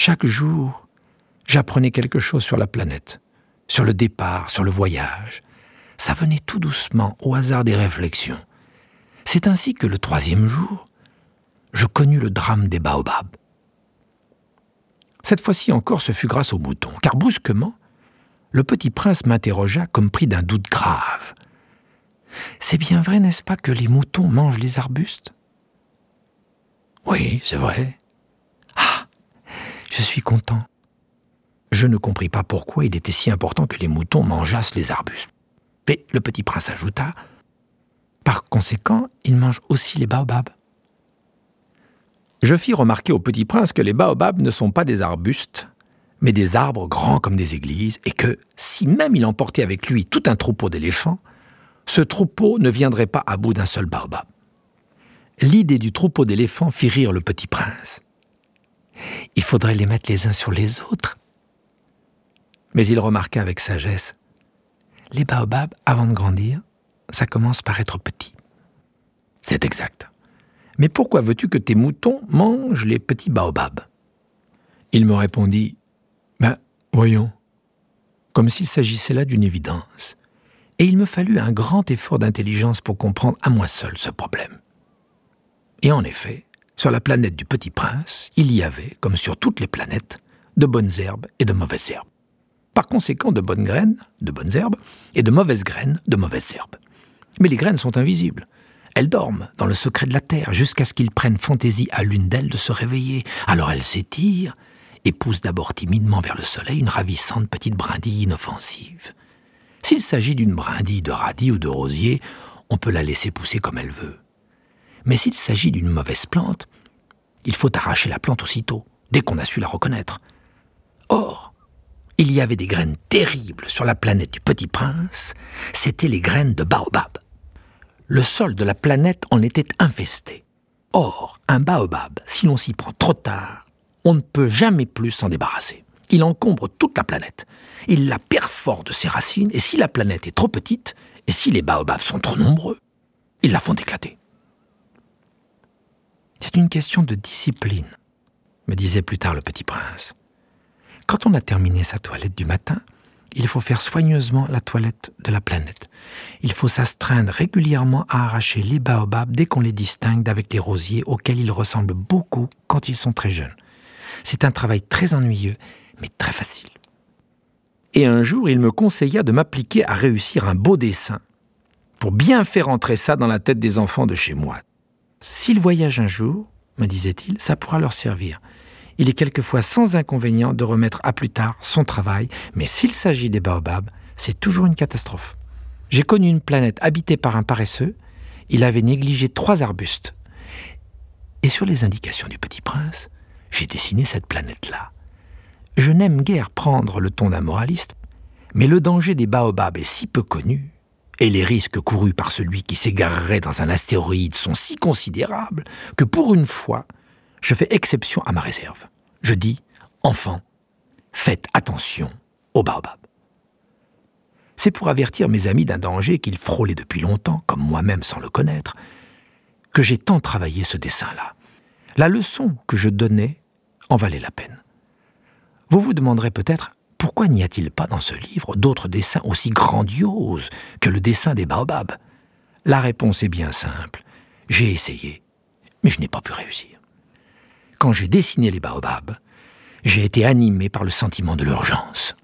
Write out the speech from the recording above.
Chaque jour, j'apprenais quelque chose sur la planète, sur le départ, sur le voyage. Ça venait tout doucement, au hasard des réflexions. C'est ainsi que le 3e jour, je connus le drame des baobabs. Cette fois-ci encore, ce fut grâce aux moutons, car brusquement, le petit prince m'interrogea comme pris d'un doute grave. « C'est bien vrai, n'est-ce pas, que les moutons mangent les arbustes ?»« Oui, c'est vrai. »« Ah, je suis content. » Je ne compris pas pourquoi il était si important que les moutons mangeassent les arbustes. Mais le petit prince ajouta « Par conséquent, ils mangent aussi les baobabs. » Je fis remarquer au petit prince que les baobabs ne sont pas des arbustes, mais des arbres grands comme des églises, et que, si même il emportait avec lui tout un troupeau d'éléphants, ce troupeau ne viendrait pas à bout d'un seul baobab. L'idée du troupeau d'éléphants fit rire le petit prince. Il faudrait les mettre les uns sur les autres. Mais il remarqua avec sagesse, les baobabs, avant de grandir, ça commence par être petit. C'est exact. Mais pourquoi veux-tu que tes moutons mangent les petits baobabs ? Il me répondit, voyons, comme s'il s'agissait là d'une évidence. Et il me fallut un grand effort d'intelligence pour comprendre à moi seul ce problème. Et en effet, sur la planète du Petit Prince, il y avait, comme sur toutes les planètes, de bonnes herbes et de mauvaises herbes. Par conséquent, de bonnes graines, de bonnes herbes, et de mauvaises graines, de mauvaises herbes. Mais les graines sont invisibles. Elles dorment dans le secret de la terre jusqu'à ce qu'il prenne fantaisie à l'une d'elles de se réveiller. Alors elles s'étirent et pousse d'abord timidement vers le soleil une ravissante petite brindille inoffensive. S'il s'agit d'une brindille de radis ou de rosier, on peut la laisser pousser comme elle veut. Mais s'il s'agit d'une mauvaise plante, il faut arracher la plante aussitôt, dès qu'on a su la reconnaître. Or, il y avait des graines terribles sur la planète du Petit Prince, c'étaient les graines de baobab. Le sol de la planète en était infesté. Or, un baobab, si l'on s'y prend trop tard, on ne peut jamais plus s'en débarrasser. Il encombre toute la planète. Il la perfore de ses racines, et si la planète est trop petite, et si les baobabs sont trop nombreux, ils la font éclater. C'est une question de discipline, me disait plus tard le petit prince. Quand on a terminé sa toilette du matin, il faut faire soigneusement la toilette de la planète. Il faut s'astreindre régulièrement à arracher les baobabs dès qu'on les distingue d'avec les rosiers auxquels ils ressemblent beaucoup quand ils sont très jeunes. C'est un travail très ennuyeux, mais très facile. Et un jour, il me conseilla de m'appliquer à réussir un beau dessin pour bien faire entrer ça dans la tête des enfants de chez moi. S'ils voyagent un jour, me disait-il, ça pourra leur servir. Il est quelquefois sans inconvénient de remettre à plus tard son travail, mais s'il s'agit des baobabs, c'est toujours une catastrophe. J'ai connu une planète habitée par un paresseux, il avait négligé 3 arbustes. Et sur les indications du petit prince, j'ai dessiné cette planète-là. Je n'aime guère prendre le ton d'un moraliste, mais le danger des baobabs est si peu connu, et les risques courus par celui qui s'égarerait dans un astéroïde sont si considérables, que pour une fois, je fais exception à ma réserve. Je dis, enfants, faites attention aux baobabs. C'est pour avertir mes amis d'un danger qu'ils frôlaient depuis longtemps, comme moi-même sans le connaître, que j'ai tant travaillé ce dessin-là. La leçon que je donnais en valait la peine. Vous vous demanderez peut-être pourquoi n'y a-t-il pas dans ce livre d'autres dessins aussi grandioses que le dessin des baobabs ? La réponse est bien simple. J'ai essayé, mais je n'ai pas pu réussir. Quand j'ai dessiné les baobabs, j'ai été animé par le sentiment de l'urgence.